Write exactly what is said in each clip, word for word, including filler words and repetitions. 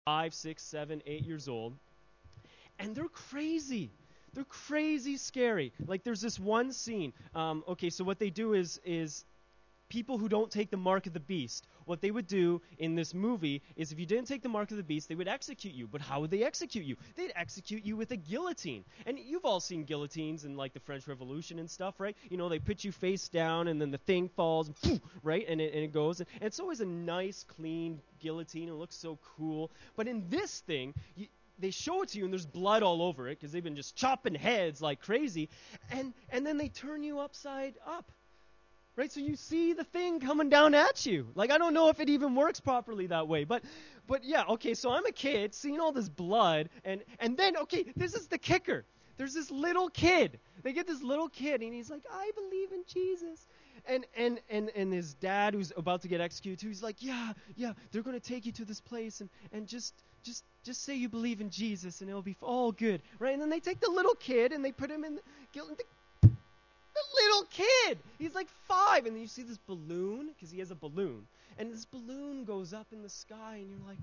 five, six, seven, eight years old, and they're crazy. They're crazy scary. Like there's this one scene. Um, okay, so what they do is is people who don't take the mark of the beast. What they would do in this movie is if you didn't take the mark of the beast, they would execute you. But how would they execute you? They'd execute you with a guillotine. And you've all seen guillotines in like the French Revolution and stuff, right? You know, they put you face down and then the thing falls, and poof, right? And it, and it goes. And it's always a nice, clean guillotine. It looks so cool. But in this thing, you, they show it to you and there's blood all over it because they've been just chopping heads like crazy. And, and then they turn you upside up. Right, so you see the thing coming down at you. Like, I don't know if it even works properly that way. But, but yeah, okay, so I'm a kid seeing all this blood. And, and then, okay, this is the kicker. There's this little kid. They get this little kid, and he's like, I believe in Jesus. And, and, and, and his dad, who's about to get executed, too, he's like, yeah, yeah, they're going to take you to this place. And, and just, just, just say you believe in Jesus, and it'll be all good. Right, and then they take the little kid, and they put him in the guillotine. The little kid. He's like five. And then you see this balloon, because he has a balloon. And this balloon goes up in the sky, and you're like,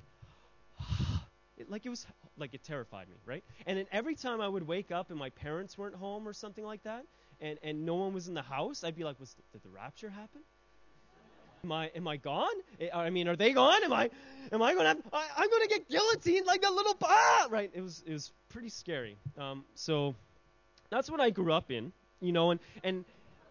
it, like it was, like it terrified me, right? And then every time I would wake up and my parents weren't home or something like that, and, and no one was in the house, I'd be like, was, did the rapture happen? Am I, am I gone? I mean, are they gone? Am I, am I going to have, I, I'm going to get guillotined like a little, ah! Right? It was, it was pretty scary. Um, so that's what I grew up in. You know, and and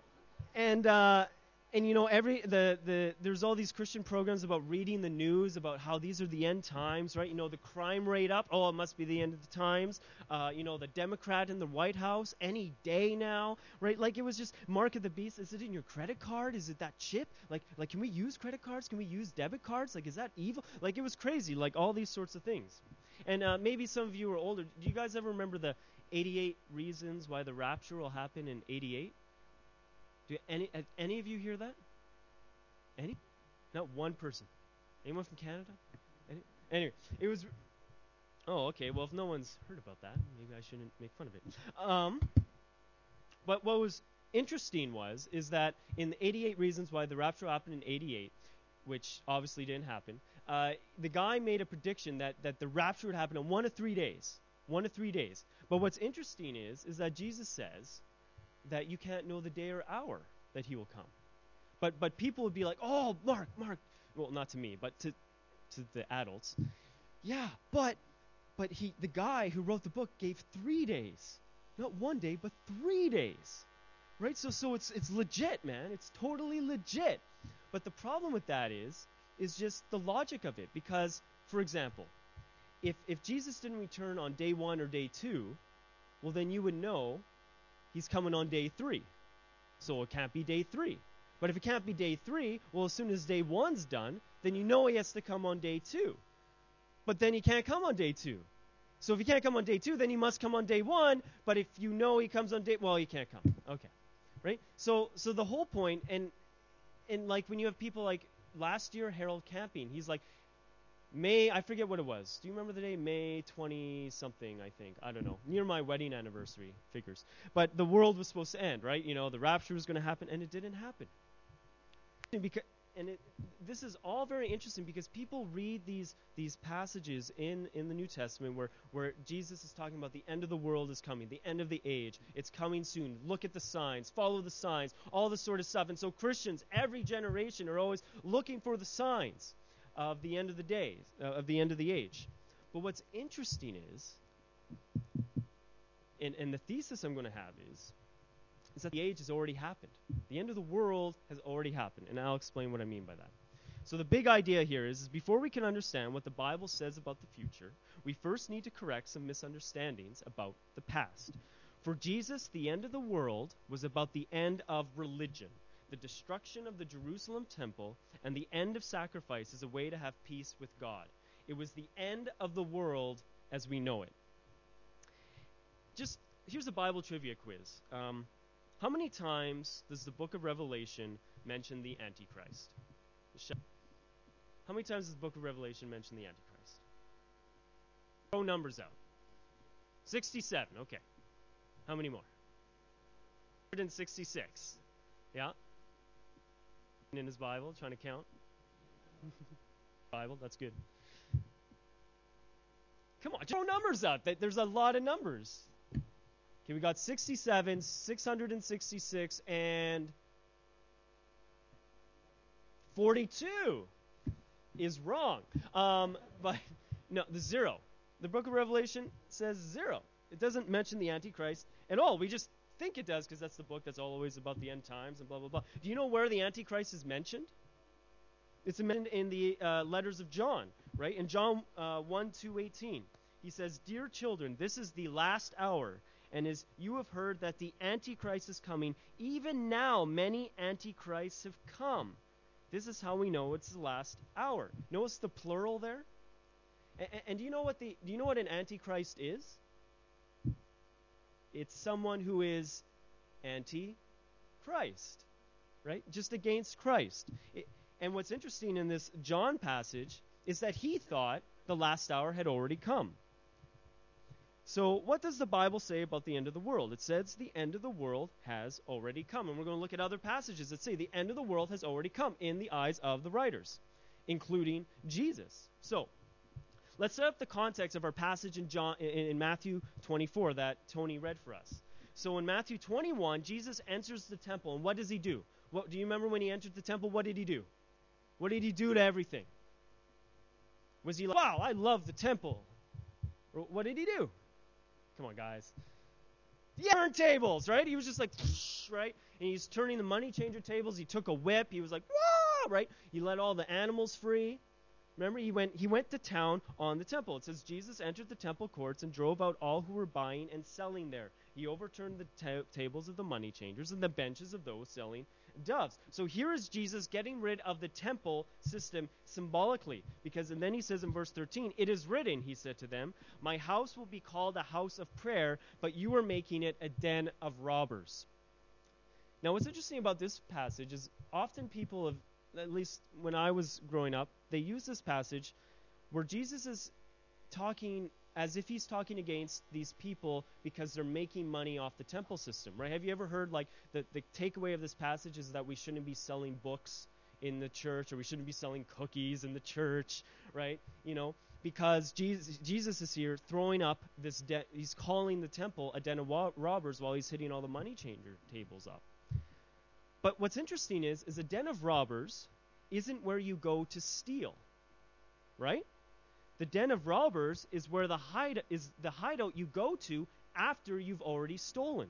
and uh, and you know, every the the there's all these Christian programs about reading the news about how these are the end times, right? You know, the crime rate up. Oh, it must be the end of the times. Uh, you know, the Democrat in the White House any day now, right? Like it was just mark of the beast. Is it in your credit card? Is it that chip? Like like can we use credit cards? Can we use debit cards? Like is that evil? Like it was crazy. Like all these sorts of things. And uh, maybe some of you are older. Do you guys ever remember the eighty-eight reasons why the rapture will happen in eighty-eight? Do any have any of you hear that? Any? Not one person. Anyone from Canada? Any? Anyway, it was. Oh, okay. Well, if no one's heard about that, maybe I shouldn't make fun of it. Um, but what was interesting was is that in the eighty-eight reasons why the rapture happened in eighty-eight, which obviously didn't happen, uh, the guy made a prediction that that the rapture would happen in one to three days. One to three days. But what's interesting is, is that Jesus says that you can't know the day or hour that he will come. But but people would be like, oh, Mark, Mark. Well, not to me, but to to the adults. Yeah, but but he the guy who wrote the book gave three days, not one day, but three days, right? So so it's it's legit, man. It's totally legit. But the problem with that is is just the logic of it, because, for example, If if Jesus didn't return on day one or day two, well, then you would know he's coming on day three. So it can't be day three. But if it can't be day three, well, as soon as day one's done, then you know he has to come on day two. But then he can't come on day two. So if he can't come on day two, then he must come on day one. But if you know he comes on day, well, he can't come. Okay, right? So so the whole point, and and like when you have people like last year, Harold Camping, he's like, May, I forget what it was. Do you remember the day? May twentieth something, I think. I don't know. Near my wedding anniversary, figures. But the world was supposed to end, right? You know, the rapture was going to happen, and it didn't happen. Because, and it, this is all very interesting because people read these these passages in, in the New Testament where, where Jesus is talking about the end of the world is coming, the end of the age. It's coming soon. Look at the signs. Follow the signs. All this sort of stuff. And so Christians, every generation, are always looking for the signs of the end of the days, uh, of the end of the age. But what's interesting is, and, and the thesis I'm going to have is, is that the age has already happened. The end of the world has already happened, and I'll explain what I mean by that. So the big idea here is, is before we can understand what the Bible says about the future, we first need to correct some misunderstandings about the past. For Jesus, the end of the world was about the end of religion, the destruction of the Jerusalem temple, and the end of sacrifice as a way to have peace with God. It was the end of the world as we know it. Just, here's a Bible trivia quiz. Um, how many times does the book of Revelation mention the Antichrist? How many times does the book of Revelation mention the Antichrist? Throw numbers out. sixty-seven, okay. How many more? one hundred sixty-six. Yeah? In his Bible, trying to count. Bible, that's good. Come on, throw numbers out. There's a lot of numbers. Okay, we got sixty-seven, six hundred sixty-six, and forty-two is wrong. Um, but no, the zero. The book of Revelation says zero. It doesn't mention the Antichrist at all. We just think it does because that's the book that's always about the end times and blah, blah, blah. Do you know where the Antichrist is mentioned? It's mentioned in the uh, letters of John, right? In John uh, one, two, eighteen, he says, "Dear children, this is the last hour, and as you have heard that the Antichrist is coming, even now many Antichrists have come. This is how we know it's the last hour." Notice the plural there? And, and do you know what the do you know what an Antichrist is? It's someone who is anti-Christ, right? Just against Christ. It, and what's interesting in this John passage is that he thought the last hour had already come. So what does the Bible say about the end of the world? It says the end of the world has already come. And we're going to look at other passages that say the end of the world has already come in the eyes of the writers, including Jesus. So let's set up the context of our passage in John in, in Matthew twenty-four that Tony read for us. So in Matthew twenty-one, Jesus enters the temple, and what does he do? What, do you remember when he entered the temple? What did he do? What did he do to everything? Was he like, "Wow, I love the temple"? Or what did he do? Come on, guys. Yeah, turntables, right? He was just like, right? And he's turning the money changer tables. He took a whip. He was like, "Wah!" Right? He let all the animals free. Remember, he went he went to town on the temple. It says Jesus entered the temple courts and drove out all who were buying and selling there. He overturned the ta- tables of the money changers and the benches of those selling doves. So here is Jesus getting rid of the temple system symbolically. Because, and then he says in verse thirteen, "It is written," he said to them, "My house will be called a house of prayer, but you are making it a den of robbers." Now, what's interesting about this passage is often people have, at least when I was growing up, they use this passage where Jesus is talking as if he's talking against these people because they're making money off the temple system, right? Have you ever heard, like, the, the takeaway of this passage is that we shouldn't be selling books in the church, or we shouldn't be selling cookies in the church, right? You know, because Jesus, Jesus is here throwing up this, de- he's calling the temple a den of wa- robbers while he's hitting all the money changer tables up. But what's interesting is, is a den of robbers isn't where you go to steal, right? The den of robbers is where the hide is the hideout you go to after you've already stolen.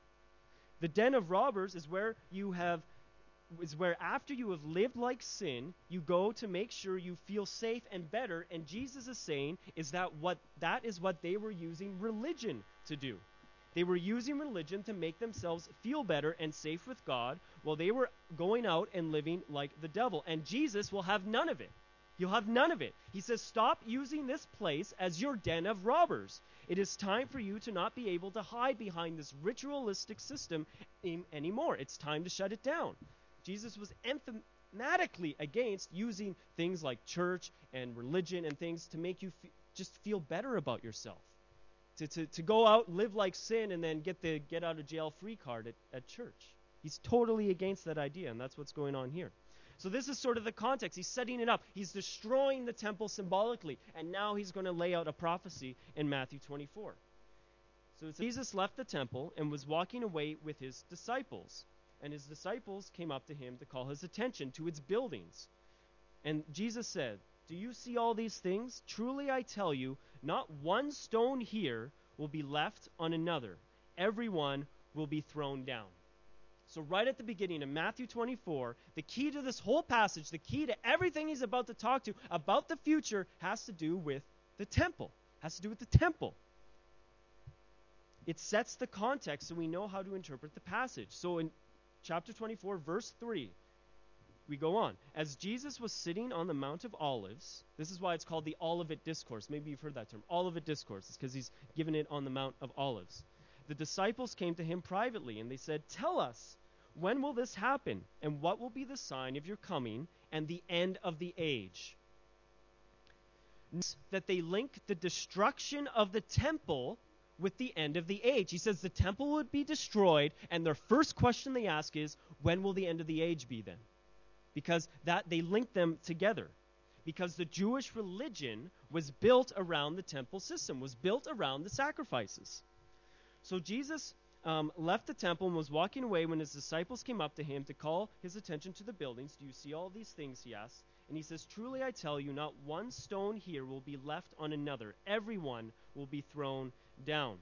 The den of robbers is where you have is where after you have lived like sin, you go to make sure you feel safe and better. And Jesus is saying is that what that is what they were using religion to do. They were using religion to make themselves feel better and safe with God, while they were going out and living like the devil. And Jesus will have none of it. You'll have none of it. He says, stop using this place as your den of robbers. It is time for you to not be able to hide behind this ritualistic system anymore. It's time to shut it down. Jesus was emphatically against using things like church and religion and things to make you f- just feel better about yourself. To, to, to go out, live like sin, and then get the get out of jail free card at, at church. He's totally against that idea, and that's what's going on here. So this is sort of the context. He's setting it up. He's destroying the temple symbolically. And now he's going to lay out a prophecy in Matthew twenty-four. So it says, Jesus left the temple and was walking away with his disciples. And his disciples came up to him to call his attention to its buildings. And Jesus said, "Do you see all these things? Truly I tell you, not one stone here will be left on another. Everyone will be thrown down." So right at the beginning of Matthew twenty-four, the key to this whole passage, the key to everything he's about to talk to about the future has to do with the temple. Has to do with the temple. It sets the context so we know how to interpret the passage. So in chapter twenty-four, verse three, we go on. As Jesus was sitting on the Mount of Olives, this is why it's called the Olivet Discourse. Maybe you've heard that term. Olivet Discourse. It's because he's given it on the Mount of Olives. The disciples came to him privately, and they said, "Tell us, when will this happen? And what will be the sign of your coming and the end of the age?" That they link the destruction of the temple with the end of the age. He says the temple would be destroyed, and their first question they ask is, when will the end of the age be then? Because that they link them together. because the Jewish religion was built around the temple system, was built around the sacrifices. So Jesus um, left the temple and was walking away when his disciples came up to him to call his attention to the buildings. Do you see all these things, he asked. And he says, truly I tell you, not one stone here will be left on another. Everyone will be thrown down.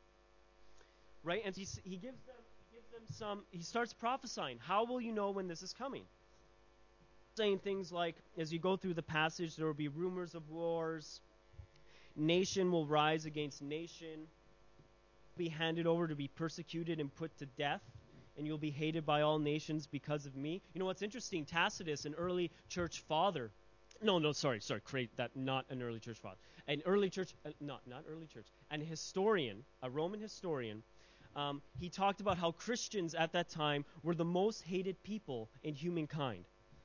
Right? And he, he gives them he gives them some, he starts prophesying. How will you know when this is coming? Saying things like, as you go through the passage, there will be rumors of wars. Nation will rise against nation. Be handed over to be persecuted and put to death. And you'll be hated by all nations because of me. You know what's interesting? Tacitus, an early church father. No, no, sorry, sorry, create that, not an early church father. An early church, uh, not, not early church. An historian, a Roman historian, um, he talked about how Christians at that time were the most hated people in humankind.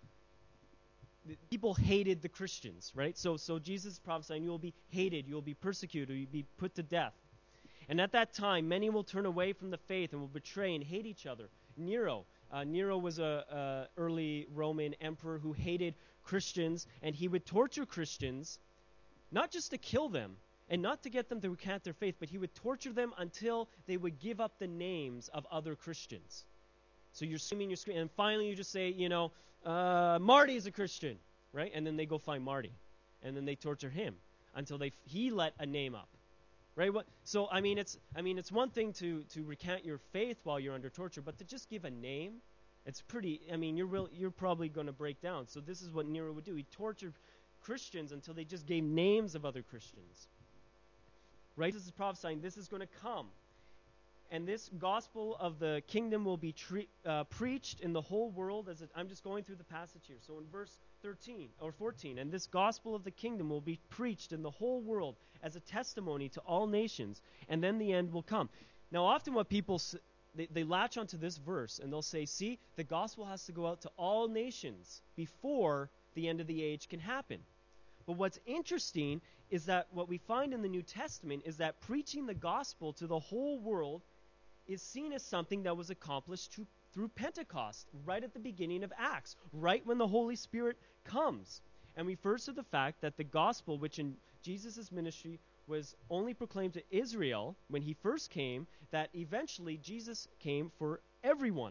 People hated the Christians, right? So, so Jesus is prophesying, you will be hated, you will be persecuted, you will be put to death. And at that time, many will turn away from the faith and will betray and hate each other. Nero. Uh, Nero was a, a early Roman emperor who hated Christians, and he would torture Christians, not just to kill them, and not to get them to recant their faith, but he would torture them until they would give up the names of other Christians. So you're screaming, you're screaming, and finally you just say, you know, uh, Marty is a Christian, right? And then they go find Marty, and then they torture him until they he let a name up. Right? What, so I mean, it's I mean, it's one thing to to recant your faith while you're under torture, but to just give a name, it's pretty. I mean, you're real, you're probably going to break down. So this is what Nero would do. He tortured Christians until they just gave names of other Christians. Right? This is prophesying. This is going to come, and this gospel of the kingdom will be tre- uh, preached in the whole world. As it, I'm just going through the passage here. So in verse thirteen or fourteen, and this gospel of the kingdom will be preached in the whole world as a testimony to all nations, and then the end will come. Now, often what people they, they latch onto this verse and they'll say, see, the gospel has to go out to all nations before the end of the age can happen. But what's interesting is that what we find in the New Testament is that preaching the gospel to the whole world is seen as something that was accomplished to, through Pentecost, right at the beginning of Acts, right when the Holy Spirit comes, and refers to the fact that the gospel, which in Jesus' ministry was only proclaimed to Israel when he first came, that eventually Jesus came for everyone.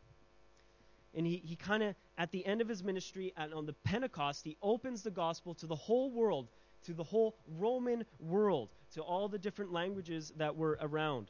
And he, he kind of, at the end of his ministry, and on the Pentecost, he opens the gospel to the whole world, to the whole Roman world, to all the different languages that were around.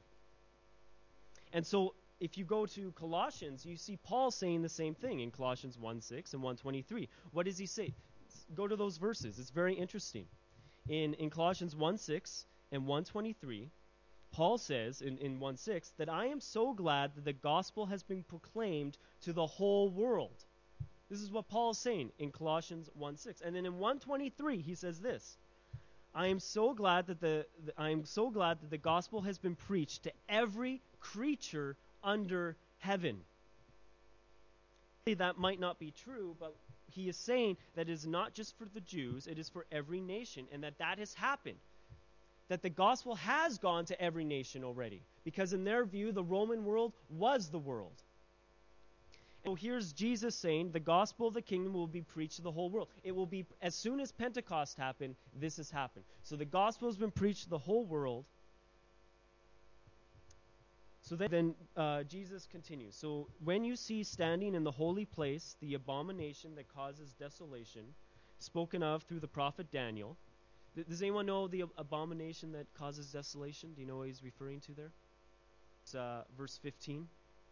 And so if you go to Colossians, you see Paul saying the same thing in Colossians one six and one twenty-three. What does he say? Go to those verses. It's very interesting. In, in Colossians one six and one twenty-three, Paul says in, in one six that I am so glad that the gospel has been proclaimed to the whole world. This is what Paul is saying in Colossians one six. And then in one twenty-three, he says this. I am so glad that the, the I am so glad that the gospel has been preached to every creature under heaven. That might not be true, but he is saying that it is not just for the Jews, it is for every nation, and that that has happened. That the gospel has gone to every nation already, because in their view, the Roman world was the world. So here's Jesus saying the gospel of the kingdom will be preached to the whole world. It will be, as soon as Pentecost happened, this has happened. So the gospel has been preached to the whole world. So then, then uh, Jesus continues. So when you see standing in the holy place the abomination that causes desolation, spoken of through the prophet Daniel. Th- does anyone know the abomination that causes desolation? Do you know what he's referring to there? It's uh, verse fifteen.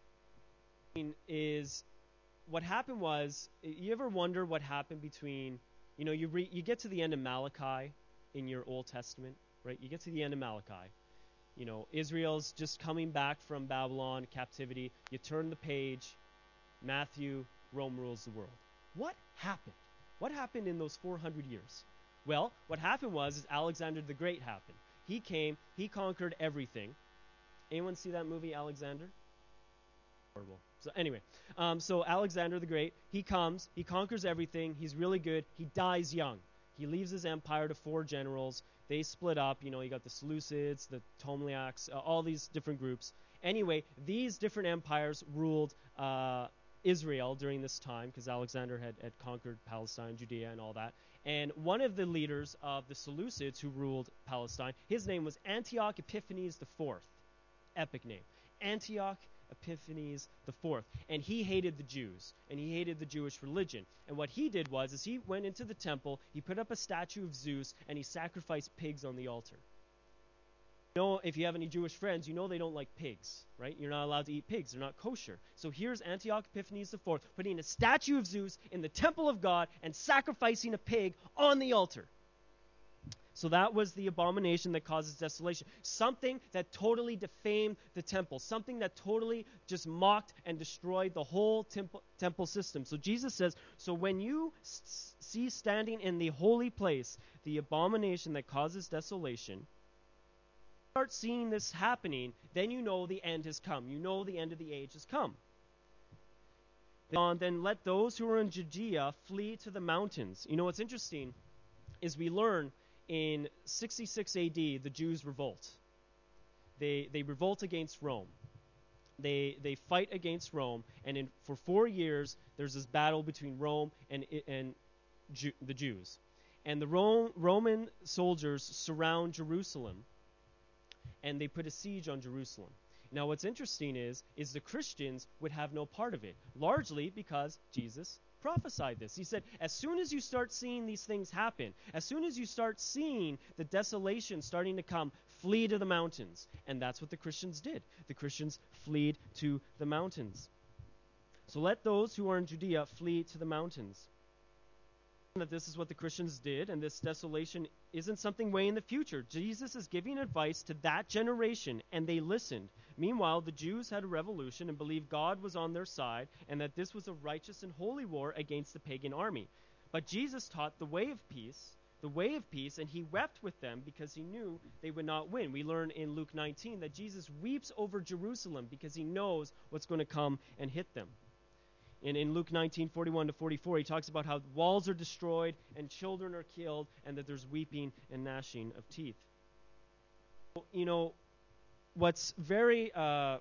Is what happened was, you ever wonder what happened between, you know, you re, you get to the end of Malachi in your Old Testament, right? You get to the end of Malachi. You know, Israel's just coming back from Babylon captivity. You turn the page, Matthew, Rome rules the world. What happened? What happened in those four hundred years? Well, what happened was is Alexander the Great happened. He came, he conquered everything. Anyone see that movie, Alexander? Horrible. So anyway, um, so Alexander the Great, he comes, he conquers everything, he's really good, he dies young. He leaves his empire to four generals. They split up. You know, you got the Seleucids, the Ptolemaics, uh, all these different groups. Anyway, these different empires ruled uh, Israel during this time because Alexander had, had conquered Palestine, Judea, and all that. And one of the leaders of the Seleucids who ruled Palestine, his name was Antioch Epiphanes the Fourth. Epic name. Antioch Epiphanes the Fourth. And he hated the Jews, and he hated the Jewish religion. And what he did was, is he went into the temple, he put up a statue of Zeus, and he sacrificed pigs on the altar. You know, if you have any Jewish friends, you know they don't like pigs, right? You're not allowed to eat pigs. They're not kosher. So here's Antioch Epiphanes the Fourth putting a statue of Zeus in the temple of God and sacrificing a pig on the altar. So that was the abomination that causes desolation. Something that totally defamed the temple. Something that totally just mocked and destroyed the whole temple, temple system. So Jesus says, so when you s- see standing in the holy place the abomination that causes desolation, start seeing this happening, then you know the end has come. You know the end of the age has come. Then let those who are in Judea flee to the mountains. You know what's interesting is we learn in sixty-six A D the Jews revolt. They they revolt against Rome. They they fight against Rome, and in, for four years there's this battle between Rome and and Ju- the Jews, and the Rome, Roman soldiers surround Jerusalem. And they put a siege on Jerusalem. Now what's interesting is, is the Christians would have no part of it, largely because Jesus prophesied this. He said, as soon as you start seeing these things happen, as soon as you start seeing the desolation starting to come, flee to the mountains. And that's what the Christians did. The Christians fled to the mountains. So let those who are in Judea flee to the mountains. That this is what the Christians did, and this desolation isn't something way in the future. Jesus is giving advice to that generation, and they listened. Meanwhile, the Jews had a revolution and believed God was on their side, and that this was a righteous and holy war against the pagan army. But Jesus taught the way of peace, the way of peace, and he wept with them because he knew they would not win. We learn in Luke nineteen that Jesus weeps over Jerusalem because he knows what's going to come and hit them. In, in Luke nineteen, forty-one to forty-four, he talks about how walls are destroyed and children are killed and that there's weeping and gnashing of teeth. You know, what's very uh,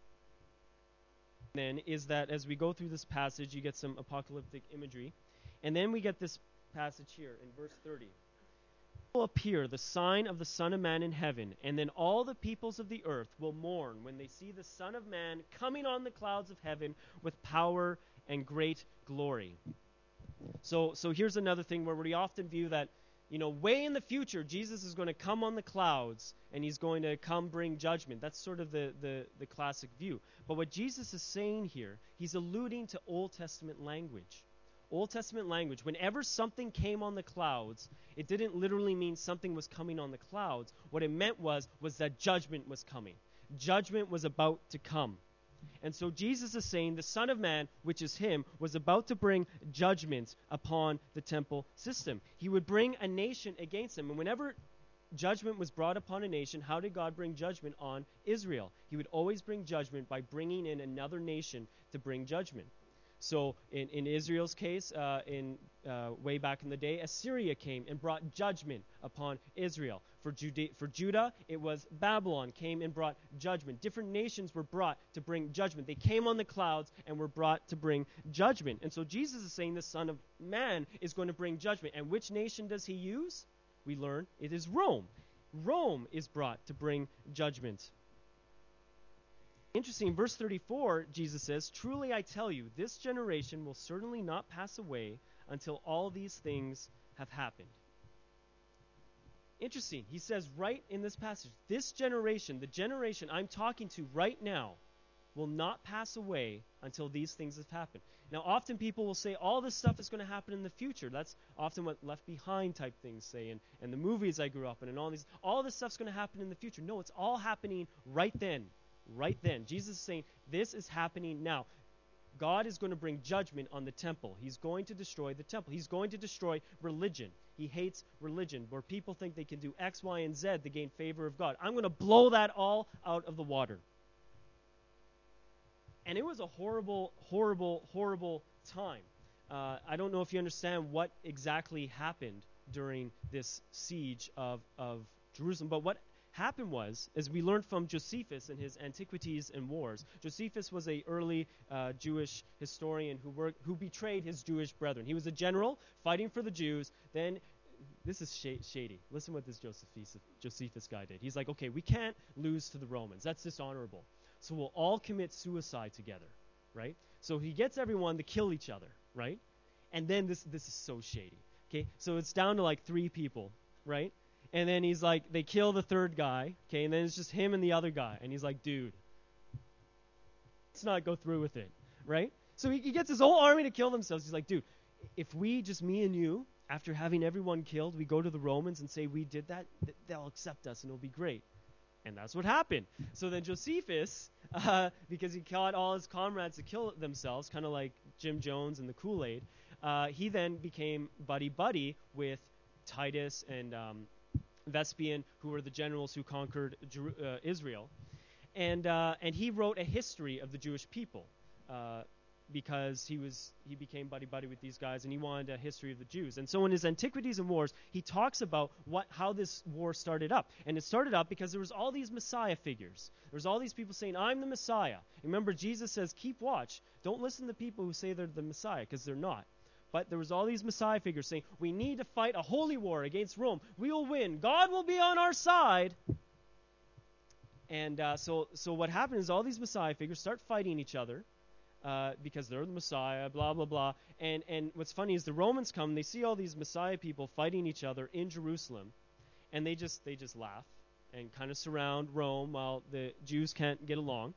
then is that as we go through this passage, you get some apocalyptic imagery. And then we get this passage here in verse thirty. Will appear the sign of the Son of Man in heaven, and then all the peoples of the earth will mourn when they see the Son of Man coming on the clouds of heaven with power and great glory. So, so here's another thing where we often view that, you know, way in the future, Jesus is going to come on the clouds, and he's going to come bring judgment. That's sort of the, the, the classic view. But what Jesus is saying here, he's alluding to Old Testament language. Old Testament language, whenever something came on the clouds, it didn't literally mean something was coming on the clouds. What it meant was, was that judgment was coming. Judgment was about to come. And so Jesus is saying the Son of Man, which is him, was about to bring judgment upon the temple system. He would bring a nation against him. And whenever judgment was brought upon a nation, how did God bring judgment on Israel? He would always bring judgment by bringing in another nation to bring judgment. So in, in Israel's case, uh, in uh, way back in the day, Assyria came and brought judgment upon Israel. For, Jude- for Judah, it was Babylon came and brought judgment. Different nations were brought to bring judgment. They came on the clouds and were brought to bring judgment. And so Jesus is saying the Son of Man is going to bring judgment. And which nation does he use? We learn it is Rome. Rome is brought to bring judgment. Interesting, verse thirty-four, Jesus says, truly I tell you, this generation will certainly not pass away until all these things have happened. Interesting, he says right in this passage, this generation, the generation I'm talking to right now, will not pass away until these things have happened. Now, often people will say all this stuff is going to happen in the future. That's often what Left Behind type things say, and, and the movies I grew up in, and all these. All this stuff's going to happen in the future. No, it's all happening right then. Right then. Jesus is saying, this is happening now. God is going to bring judgment on the temple. He's going to destroy the temple. He's going to destroy religion. He hates religion, where people think they can do X, Y, and Z to gain favor of God. I'm going to blow that all out of the water. And it was a horrible, horrible, horrible time. Uh, I don't know if you understand what exactly happened during this siege of, of Jerusalem, but what happened was, as we learned from Josephus in his Antiquities and Wars, Josephus was a early uh, Jewish historian who worked, who betrayed his Jewish brethren. He was a general fighting for the Jews. Then, this is sh- shady. Listen what this Josephus, Josephus guy did. He's like, okay, we can't lose to the Romans. That's dishonorable. So we'll all commit suicide together, right? So he gets everyone to kill each other, right? And then this this is so shady. Okay, so it's down to like three people, right? And then he's like, they kill the third guy, okay, and then it's just him and the other guy. And he's like, dude, let's not go through with it, right? So he, he gets his whole army to kill themselves. He's like, dude, if we, just me and you, after having everyone killed, we go to the Romans and say we did that, th- they'll accept us and it'll be great. And that's what happened. So then Josephus, uh, because he caught all his comrades to kill themselves, kind of like Jim Jones and the Kool-Aid, uh, he then became buddy-buddy with Titus and um, Vespian, who were the generals who conquered Jer- uh, Israel. And uh, and he wrote a history of the Jewish people uh, because he was he became buddy-buddy with these guys, and he wanted a history of the Jews. And so in his Antiquities and Wars, he talks about what how this war started up. And it started up because there was all these Messiah figures. There was all these people saying, I'm the Messiah. Remember, Jesus says, keep watch. Don't listen to people who say they're the Messiah, because they're not. But there was all these Messiah figures saying, we need to fight a holy war against Rome. We will win. God will be on our side. And uh, so, so what happened is all these Messiah figures start fighting each other uh, because they're the Messiah, blah, blah, blah. And, and what's funny is the Romans come, they see all these Messiah people fighting each other in Jerusalem, and they just they just laugh and kind of surround Rome while the Jews can't get along.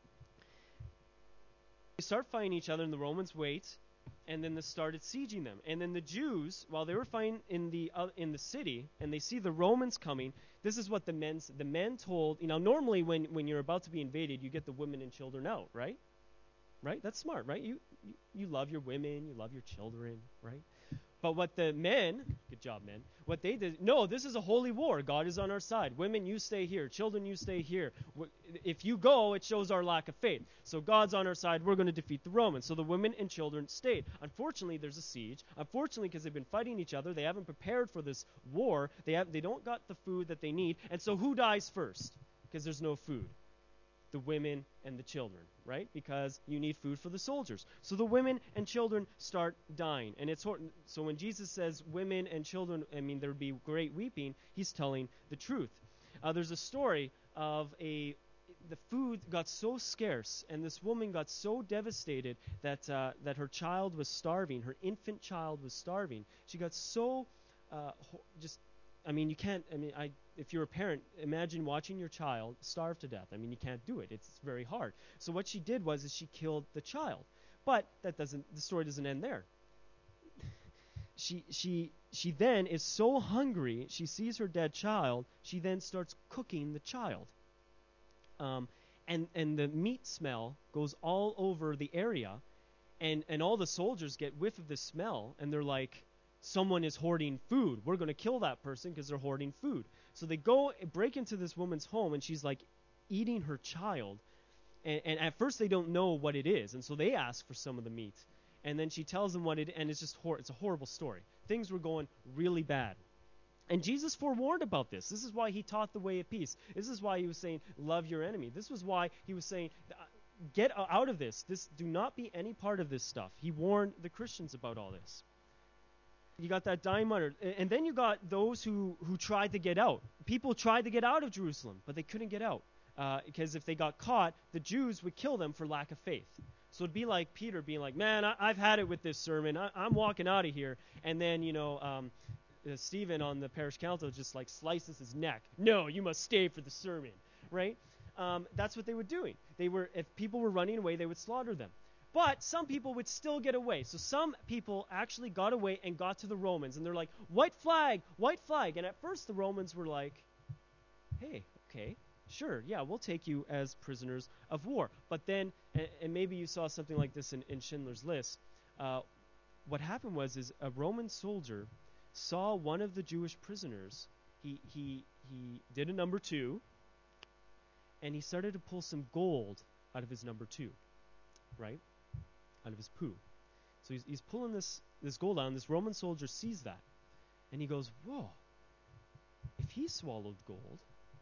They start fighting each other, and the Romans wait. And then they started sieging them. And then the Jews, while they were fighting in the uh, in the city, and they see the Romans coming, this is what the men the men told. You know, normally when, when you're about to be invaded, you get the women and children out, right? Right? That's smart, right? You, you you love your women, you love your children, right? But what the men, good job, men, what they did, no, this is a holy war. God is on our side. Women, you stay here. Children, you stay here. If you go, it shows our lack of faith. So God's on our side. We're going to defeat the Romans. So the women and children stayed. Unfortunately, there's a siege. Unfortunately, because they've been fighting each other, they haven't prepared for this war. They have, they don't got the food that they need. And so who dies first? Because there's no food. The women and the children, right? Because you need food for the soldiers. So the women and children start dying. And it's so when Jesus says women and children, I mean, there'd be great weeping, he's telling the truth. Uh, there's a story of a, the food got so scarce, and this woman got so devastated that, uh, that her child was starving, her infant child was starving. She got so, uh, ho- just, I mean, you can't, I mean, I, if you're a parent, imagine watching your child starve to death. I mean, you can't do it. It's very hard. So what she did was is she killed the child. But that doesn't, the story doesn't end there. she she she then is so hungry, she sees her dead child, she then starts cooking the child. Um, and, and the meat smell goes all over the area, and, and all the soldiers get whiff of the smell, and they're like, someone is hoarding food. We're going to kill that person because they're hoarding food. So they go break into this woman's home, and she's like eating her child. And, and at first they don't know what it is, and so they ask for some of the meat. And then she tells them what it is, and it's just hor- it's a horrible story. Things were going really bad. And Jesus forewarned about this. This is why he taught the way of peace. This is why he was saying, love your enemy. This was why he was saying, get out of this. This do not be any part of this stuff. He warned the Christians about all this. You got that dying mother. And then you got those who, who tried to get out. People tried to get out of Jerusalem, but they couldn't get out. Uh, because if they got caught, the Jews would kill them for lack of faith. So it'd be like Peter being like, man, I, I've had it with this sermon. I, I'm walking out of here. And then, you know, um, uh, Stephen on the parish council just like slices his neck. No, you must stay for the sermon, right? Um, that's what they were doing. They were, if people were running away, they would slaughter them. But some people would still get away. So some people actually got away and got to the Romans. And they're like, white flag, white flag. And at first the Romans were like, hey, okay, sure, yeah, we'll take you as prisoners of war. But then, and, and maybe you saw something like this in, in Schindler's List, uh, what happened was is a Roman soldier saw one of the Jewish prisoners. He, he, he did a number two, and he started to pull some gold out of his number two, right? Out of his poo. So he's, he's pulling this, this gold out, and this Roman soldier sees that. And he goes, whoa, if he swallowed gold,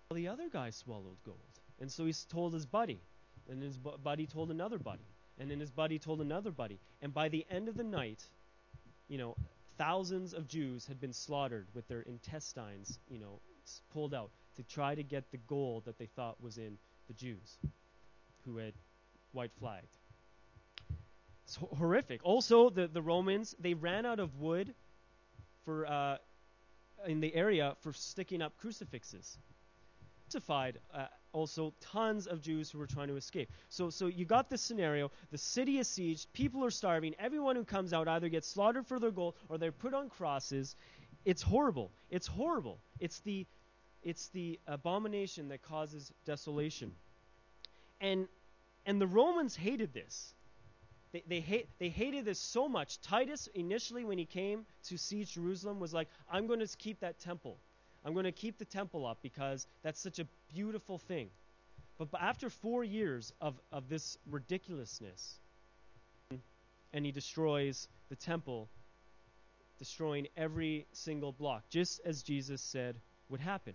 Well, the other guy swallowed gold. And so he told his buddy, and his bu- buddy told another buddy, and then his buddy told another buddy. And by the end of the night, you know, thousands of Jews had been slaughtered with their intestines, you know, pulled out to try to get the gold that they thought was in the Jews who had white flagged. It's ho- horrific. Also, the, the Romans, they ran out of wood for uh, in the area for sticking up crucifixes. Crucified uh, also tons of Jews who were trying to escape. So, so you got this scenario. The city is sieged. People are starving. Everyone who comes out either gets slaughtered for their gold or they're put on crosses. It's horrible. It's horrible. It's the, it's the abomination that causes desolation. And, and the Romans hated this. They, they, hate, they hated this so much. Titus, initially when he came to siege Jerusalem, was like, I'm going to keep that temple. I'm going to keep the temple up because that's such a beautiful thing. But, but after four years of, of this ridiculousness, and he destroys the temple, destroying every single block, just as Jesus said would happen.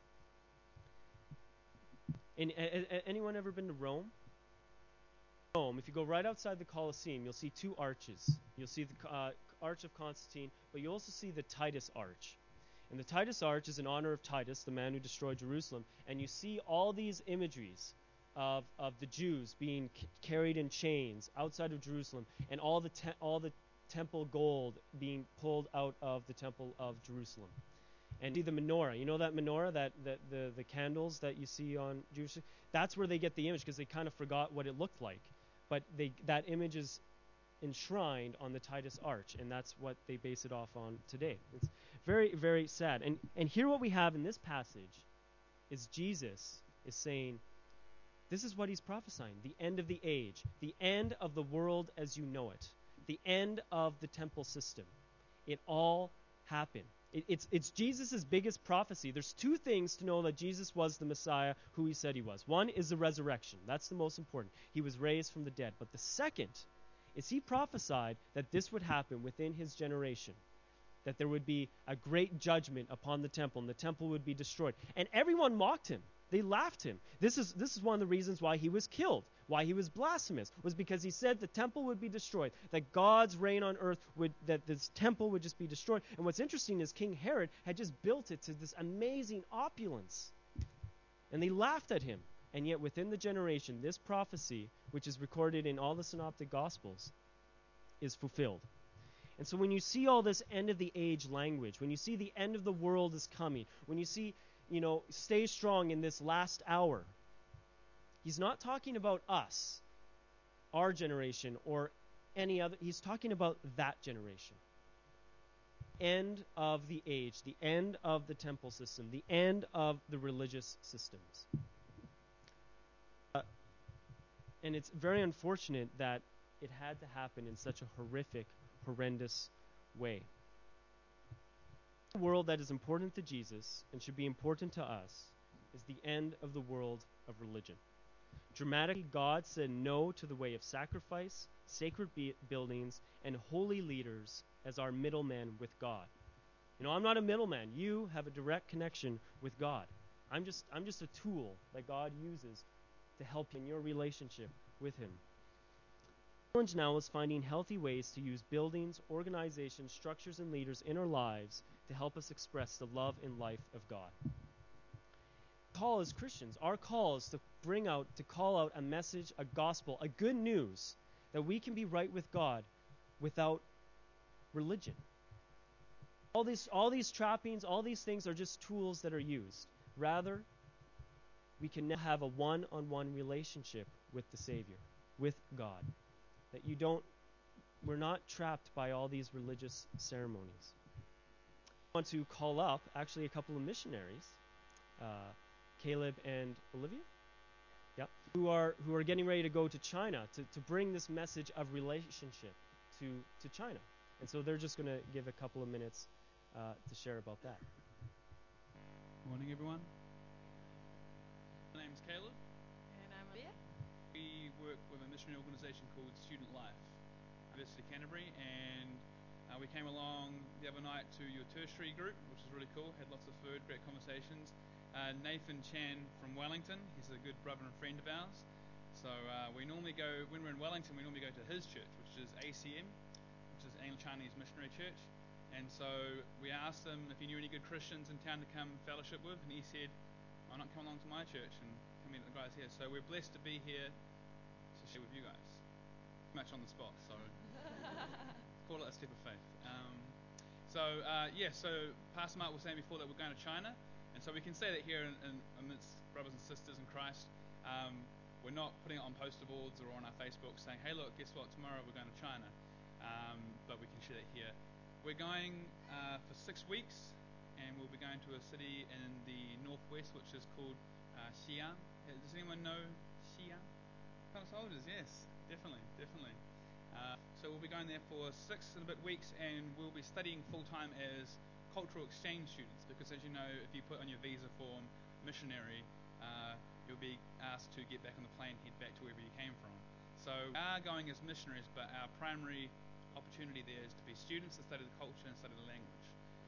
And, a, a, anyone ever been to Rome? Rome, if you go right outside the Colosseum, you'll see two arches. You'll see the uh, Arch of Constantine, but you also see the Titus Arch. And the Titus Arch is in honor of Titus, the man who destroyed Jerusalem. And you see all these imageries of, of the Jews being c- carried in chains outside of Jerusalem, and all the te- all the temple gold being pulled out of the temple of Jerusalem. And see the menorah. You know that menorah, that, that the, the candles that you see on Jewish? That's where they get the image because they kind of forgot what it looked like. But they that image is enshrined on the Titus Arch, and that's what they base it off on today. It's very, very sad. And and here what we have in this passage is Jesus is saying, this is what he's prophesying, the end of the age, the end of the world as you know it, the end of the temple system. It all happened. It, it's it's Jesus' biggest prophecy. There's two things to know that Jesus was the Messiah, who he said he was. One is the resurrection. That's the most important. He was raised from the dead. But the second is he prophesied that this would happen within his generation, that there would be a great judgment upon the temple, and the temple would be destroyed. And everyone mocked him. They laughed him. This is this is one of the reasons why he was killed, why he was blasphemous, was because he said the temple would be destroyed, that God's reign on earth would, that this temple would just be destroyed. And what's interesting is King Herod had just built it to this amazing opulence. And they laughed at him. And yet within the generation, this prophecy, which is recorded in all the synoptic gospels, is fulfilled. And so when you see all this end of the age language, when you see the end of the world is coming, when you see, you know, stay strong in this last hour, he's not talking about us, our generation, or any other. He's talking about that generation. End of the age, the end of the temple system, the end of the religious systems. Uh, and it's very unfortunate that it had to happen in such a horrific, horrendous way. The world that is important to Jesus and should be important to us is the end of the world of religion. Dramatically, God said no to the way of sacrifice, sacred be- buildings, and holy leaders as our middleman with God. You know, I'm not a middleman. You have a direct connection with God. I'm just I'm just a tool that God uses to help you in your relationship with him. The challenge now is finding healthy ways to use buildings, organizations, structures, and leaders in our lives to help us express the love and life of God. Our call as Christians, our call is to bring out, to call out a message, a gospel, a good news that we can be right with God without religion. All these, all these trappings, all these things are just tools that are used. Rather, we can now have a one-on-one relationship with the Savior, with God. That you don't, we're not trapped by all these religious ceremonies. I want to call up actually a couple of missionaries, uh, Caleb and Olivia, yep, who are who are getting ready to go to China to, to bring this message of relationship to, to China. And so they're just going to give a couple of minutes uh, to share about that. Good morning, everyone. My name's Caleb. And I'm Olivia. We work with a missionary organisation called Student Life, University of Canterbury, and uh, we came along the other night to your tertiary group, which is really cool. Had lots of food, great conversations, uh, Nathan Chan from Wellington. He's a good brother and friend of ours. So uh, we normally go, when we're in Wellington, we normally go to his church, which is A C M, which is Anglo Chinese Missionary Church. And so we asked him if he knew any good Christians in town to come fellowship with, and he said, why not come along to my church and come meet the guys here? So we're blessed to be here to share with you guys. Much on the spot, so call it a step of faith. Um, so uh, yeah, so Pastor Mark was saying before that we're going to China, and so we can say that here in, in, amidst brothers and sisters in Christ. Um, we're not putting it on poster boards or on our Facebook saying, hey look, guess what, tomorrow we're going to China. Um, but we can share that here. We're going uh, for six weeks, and we'll be going to a city in the northwest which is called uh, Xi'an. Does anyone know Xi'an? Kind of soldiers, yes, definitely, definitely. Uh, so we'll be going there for six and a bit weeks, and we'll be studying full time as cultural exchange students. Because as you know, if you put on your visa form missionary, uh, you'll be asked to get back on the plane, head back to wherever you came from. So we are going as missionaries, but our primary opportunity there is to be students and study the culture and study the language.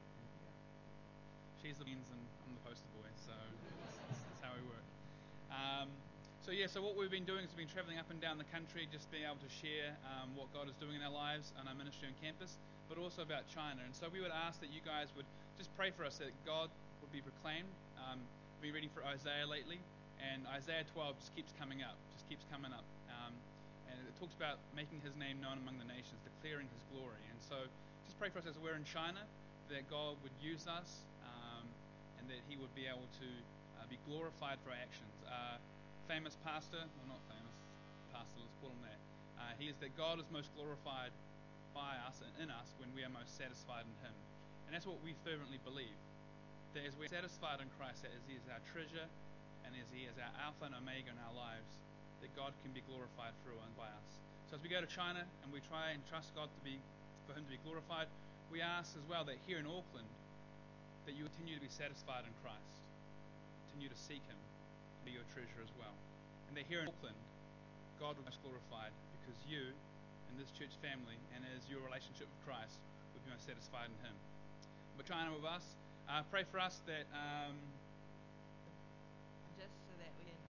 She's the beans and I'm the poster boy, so that's, that's how we work. Um, So yeah, so what we've been doing is we've been traveling up and down the country, just being able to share um, what God is doing in our lives and our ministry on campus, but also about China. And so we would ask that you guys would just pray for us that God would be proclaimed. Um, we've been reading for Isaiah lately, and Isaiah twelve just keeps coming up, just keeps coming up. Um, and it talks about making His name known among the nations, declaring His glory. And so just pray for us as we're in China, that God would use us, um, and that He would be able to uh, be glorified for our actions. Uh, famous pastor, well not famous pastor, let's call him that. Uh, he is that God is most glorified by us and in us when we are most satisfied in Him. And that's what we fervently believe. That as we're satisfied in Christ, that as He is our treasure and as He is our Alpha and Omega in our lives, that God can be glorified through and by us. So as we go to China and we try and trust God to be, for Him to be glorified, we ask as well that here in Auckland, that you continue to be satisfied in Christ, continue to seek Him, be your treasure as well. And that here in Auckland, God will be most glorified because you and this church family and as your relationship with Christ will be most satisfied in Him. But China with us, uh, pray for us that um,